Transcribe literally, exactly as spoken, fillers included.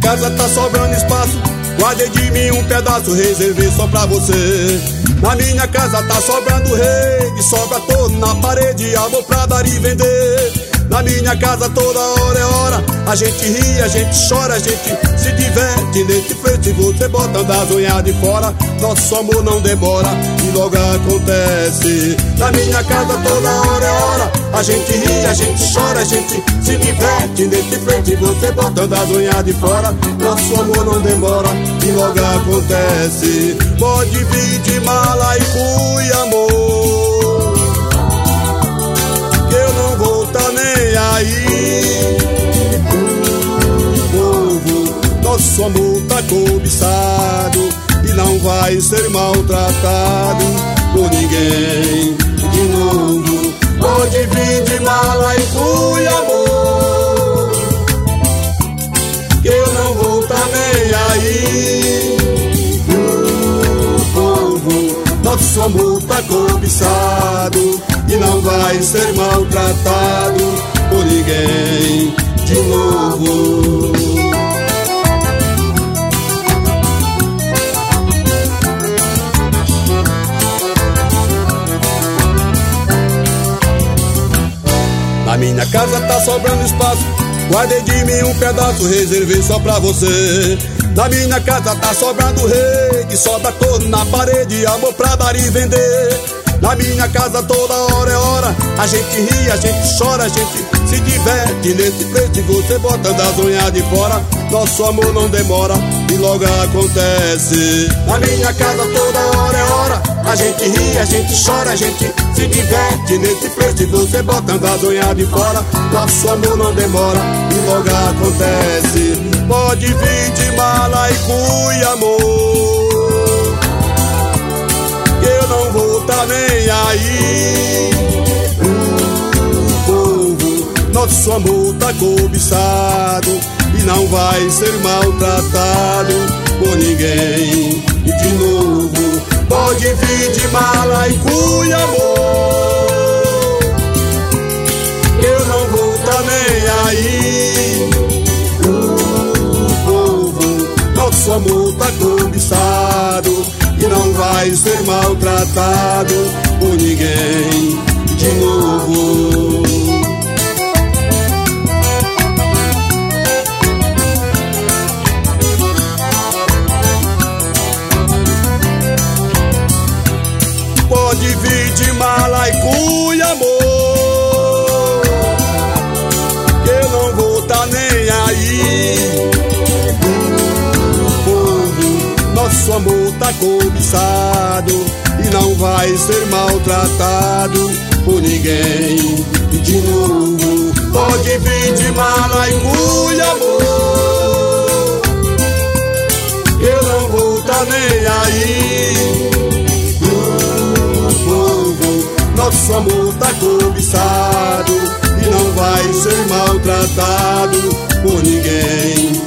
casa tá sobrando espaço, guardei de mim um pedaço, reservei só pra você. Na minha casa tá sobrando rede, sobra todo na parede, amor pra dar e vender. Na minha casa toda hora é hora, a gente ri, a gente chora, a gente se diverte. Nesse frente você botando as unhas de fora, nosso amor não demora e logo acontece. Na minha casa toda hora é hora, a gente ri, a gente chora, a gente se diverte. Nesse frente você botando as unhas de fora, nosso amor não demora e logo acontece. Pode vir de mala e fui, amor, que eu não vou tá nem aí. Povo, nosso amor tá cobiçado e não vai ser maltratado por ninguém de novo. Pode vir de mala e fui, amor, que eu não vou tá nem aí. Povo, nosso amor tá cobiçado e não vai ser maltratado por ninguém de novo. Na minha casa tá sobrando espaço, guardei de mim um pedaço, reservei só pra você. Na minha casa tá sobrando rede, sobra todo na parede, amor pra dar e vender. Na minha casa toda hora é hora, a gente ri, a gente chora, a gente se diverte. Nesse frente você botando as unhas de fora, nosso amor não demora e logo acontece. Na minha casa toda hora é hora, a gente ri, a gente chora, a gente se diverte. Nesse frente você botando as unhas de fora, nosso amor não demora e logo acontece. Pode vir de mala e fui, amor, que eu não vou tá nem aí. Povo, nosso amor tá cobiçado e não vai ser maltratado por ninguém de novo. Pode vir de mala e fui, amor, que eu não vou tá nem aí. Povo, nosso amor tá cobiçado e não vai ser maltratado por ninguém de novo. Pode vir de mala e cuia, amor, que eu não vou tá nem aí. Nosso amor tá cobiçado e não vai ser maltratado por ninguém de novo. Pode vir de mala e cuia, amor, eu não vou tá nem aí. Povo, nosso amor tá cobiçado e não vai ser maltratado por ninguém